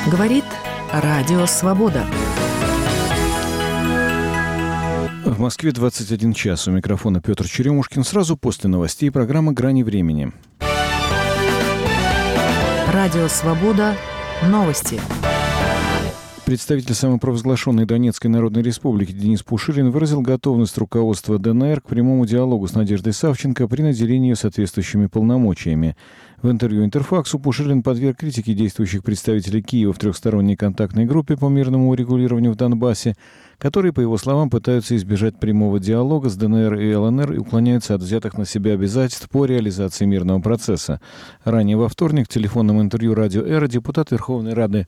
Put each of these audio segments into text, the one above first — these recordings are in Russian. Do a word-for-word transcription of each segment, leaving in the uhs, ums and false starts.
Говорит Радио Свобода. В Москве двадцать один час. У микрофона Петр Черемушкин. Сразу после новостей программа «Грани времени». Радио Свобода. Новости. Представитель самопровозглашенной Донецкой Народной Республики Денис Пушилин выразил готовность руководства ДНР к прямому диалогу с Надеждой Савченко при наделении ее соответствующими полномочиями. В интервью «Интерфаксу» Пушилин подверг критике действующих представителей Киева в трехсторонней контактной группе по мирному урегулированию в Донбассе, которые, по его словам, пытаются избежать прямого диалога с ДНР и ЛНР и уклоняются от взятых на себя обязательств по реализации мирного процесса. Ранее во вторник в телефонном интервью «Радио Эра» депутат Верховной Рады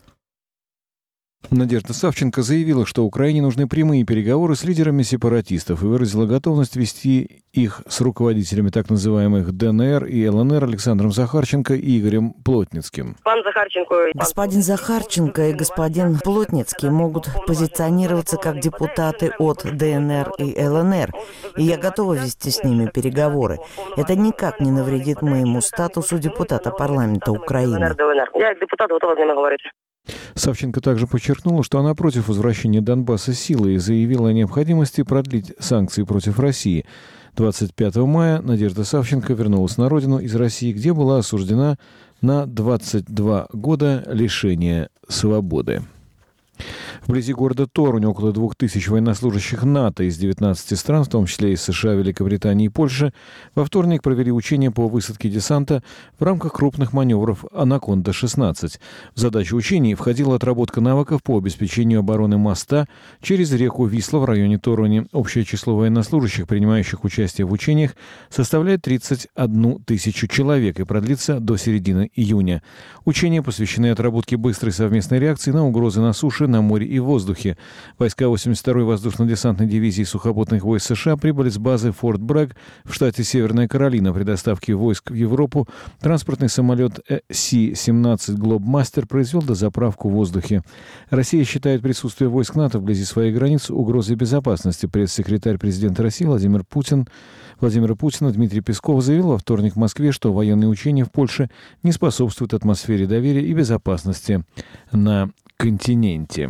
Надежда Савченко заявила, что Украине нужны прямые переговоры с лидерами сепаратистов и выразила готовность вести их с руководителями так называемых ДНР и ЛНР Александром Захарченко и Игорем Плотницким. Пан Захарченко... Господин Захарченко и господин Плотницкий могут позиционироваться как депутаты от ДНР и ЛНР, и я готова вести с ними переговоры. Это никак не навредит моему статусу депутата парламента Украины. Я депутат готова с ними говорить. Савченко также подчеркнула, что она против возвращения Донбасса силой и заявила о необходимости продлить санкции против России. двадцать пятого мая Надежда Савченко вернулась на родину из России, где была осуждена на двадцать два года лишения свободы. Вблизи города Торуń около двух тысяч военнослужащих НАТО из девятнадцати стран, в том числе из США, Великобритании и Польши, во вторник провели учения по высадке десанта в рамках крупных маневров «Анаконда-шестнадцать». В задачу учений входила отработка навыков по обеспечению обороны моста через реку Висла в районе Торуни. Общее число военнослужащих, принимающих участие в учениях, составляет тридцать одну тысячу человек и продлится до середины июня. Учения посвящены отработке быстрой совместной реакции на угрозы на суше, на море и в воздухе. Войска восемьдесят второй воздушно-десантной дивизии сухопутных войск США прибыли с базы Форт Брэгг в штате Северная Каролина. При доставке войск в Европу транспортный самолет Си семнадцать Глобмастер произвел дозаправку в воздухе. Россия считает присутствие войск НАТО вблизи своих границ угрозой безопасности. Пресс-секретарь президента России Владимир Путин Владимира Путина Дмитрий Песков заявил во вторник в Москве, что военные учения в Польше не способствуют атмосфере доверия и безопасности на континенте.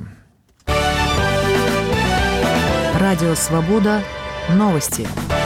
Радио Свобода. Новости.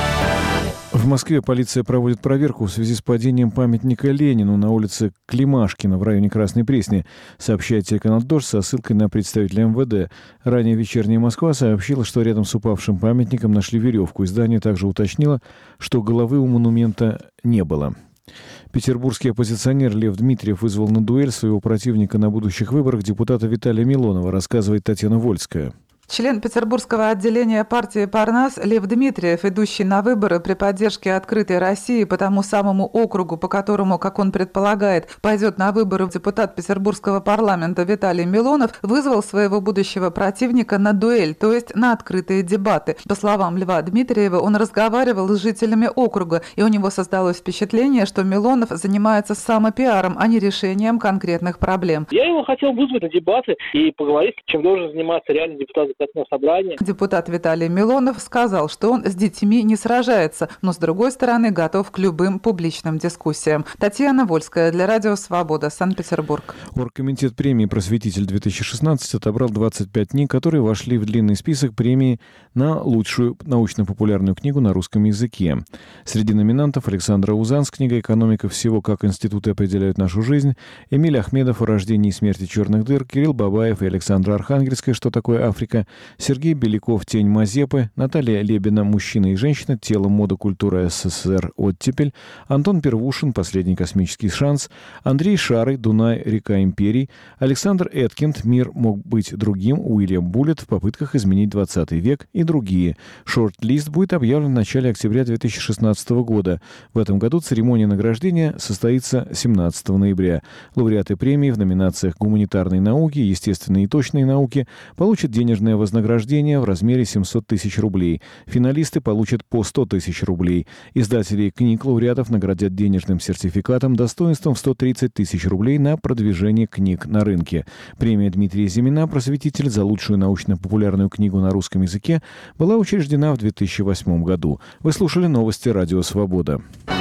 В Москве полиция проводит проверку в связи с падением памятника Ленину на улице Климашкина в районе Красной Пресни, сообщает телеканал «Дождь» со ссылкой на представителя эм вэ дэ. Ранее «Вечерняя Москва» сообщила, что рядом с упавшим памятником нашли веревку. Издание также уточнило, что головы у монумента не было. Петербургский оппозиционер Лев Дмитриев вызвал на дуэль своего противника на будущих выборах депутата Виталия Милонова, рассказывает Татьяна Вольская. Член петербургского отделения партии «Парнас» Лев Дмитриев, идущий на выборы при поддержке «Открытой России» по тому самому округу, по которому, как он предполагает, пойдет на выборы депутат петербургского парламента Виталий Милонов, вызвал своего будущего противника на дуэль, то есть на открытые дебаты. По словам Льва Дмитриева, он разговаривал с жителями округа, и у него создалось впечатление, что Милонов занимается самопиаром, а не решением конкретных проблем. Я его хотел вызвать на дебаты и поговорить, чем должен заниматься реальный депутат собрания. Депутат Виталий Милонов сказал, что он с детьми не сражается, но, с другой стороны, готов к любым публичным дискуссиям. Татьяна Вольская для Радио Свобода, Санкт-Петербург. Оргкомитет премии «Просветитель-две тысячи шестнадцать» отобрал двадцать пять книг, которые вошли в длинный список премии на лучшую научно-популярную книгу на русском языке. Среди номинантов Александра Узан с книгой «Экономика всего. Как институты определяют нашу жизнь», Эмиль Ахмедов о рождении и смерти черных дыр, Кирилл Бабаев и Александра Архангельская «Что такое Африка?», Сергей Беляков «Тень Мазепы», Наталья Лебина «Мужчина и женщина. Тело, мода, культура СССР. Оттепель», Антон Первушин «Последний космический шанс», Андрей Шарый «Дунай. Река империй», Александр Эткинд «Мир мог быть другим», Уильям Буллет «В попытках изменить двадцатый век» и другие. Шорт-лист будет объявлен в начале октября две тысячи шестнадцатого года. В этом году церемония награждения состоится семнадцатого ноября. Лауреаты премии в номинациях «Гуманитарные науки», «Естественные и точные науки» получат денежное вознаграждение в размере семьсот тысяч рублей. Финалисты получат по сто тысяч рублей. Издатели книг лауреатов наградят денежным сертификатом достоинством в сто тридцать тысяч рублей на продвижение книг на рынке. Премия Дмитрия Зимина «Просветитель» за лучшую научно-популярную книгу на русском языке была учреждена в две тысячи восьмом году. Вы слушали новости Радио Свобода.